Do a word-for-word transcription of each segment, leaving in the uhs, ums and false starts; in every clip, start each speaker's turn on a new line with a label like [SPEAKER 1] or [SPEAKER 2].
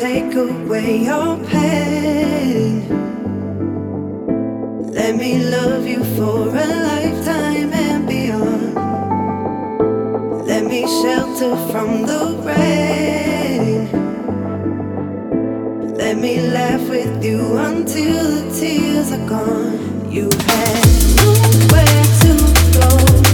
[SPEAKER 1] take away your pain. Let me love you for a lifetime and beyond. Let me shelter from the rain. Let me laugh with you until the tears are gone. You had nowhere to go.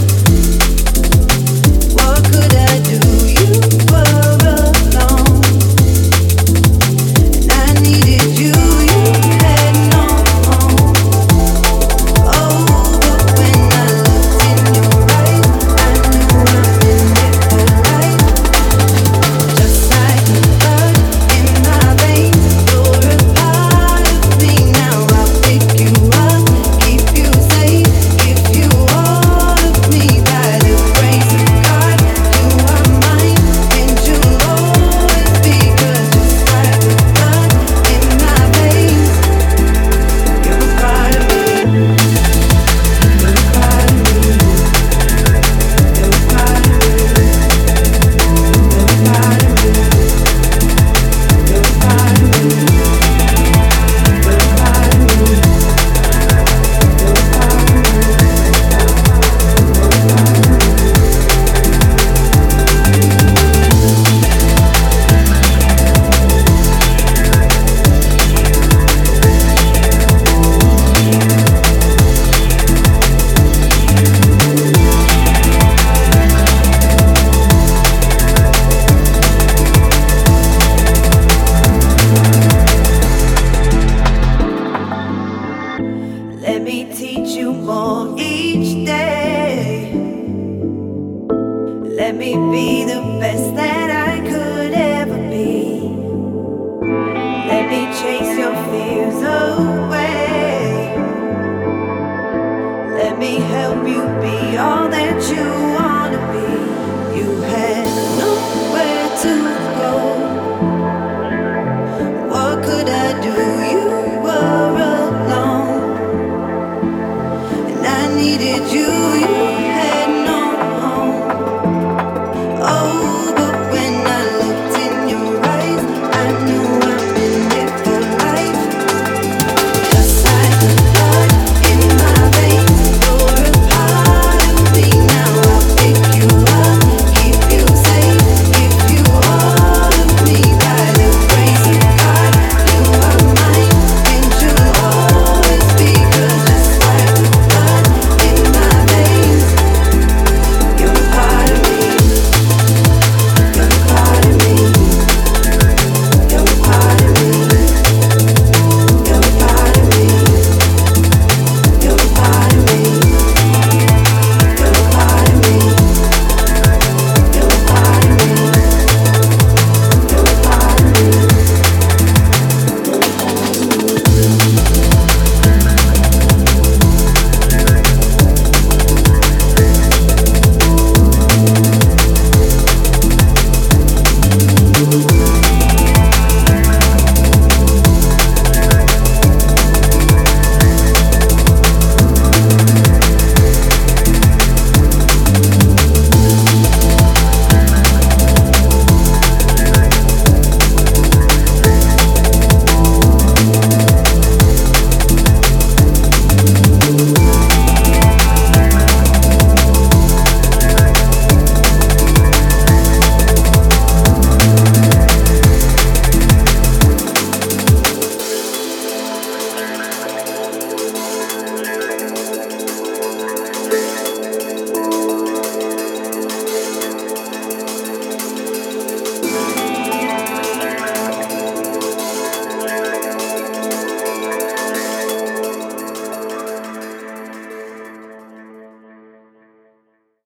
[SPEAKER 1] What could I do? You were alone, and I needed you. You had no home. Oh, but when I looked in your eyes, I knew I'm in it for life. Just like the blood in my veins, you're a part of me now. I'll pick you up, keep you safe, give you all of me. By the grace of God, you are mine, and you'll always be. 'Cause just like the blood in my veins, you're a part of me. You're a part of me. You're a part of me. You're a part of me. You're a part of me. You're a part of me. You're a part of me. You're a part of me. Let me teach you more each day. Let me be the best that I could ever be. Let me chase your fears away. Let me help you be all that you wanna be. You had nowhere to go. What could I do? You were alone, and I needed you. You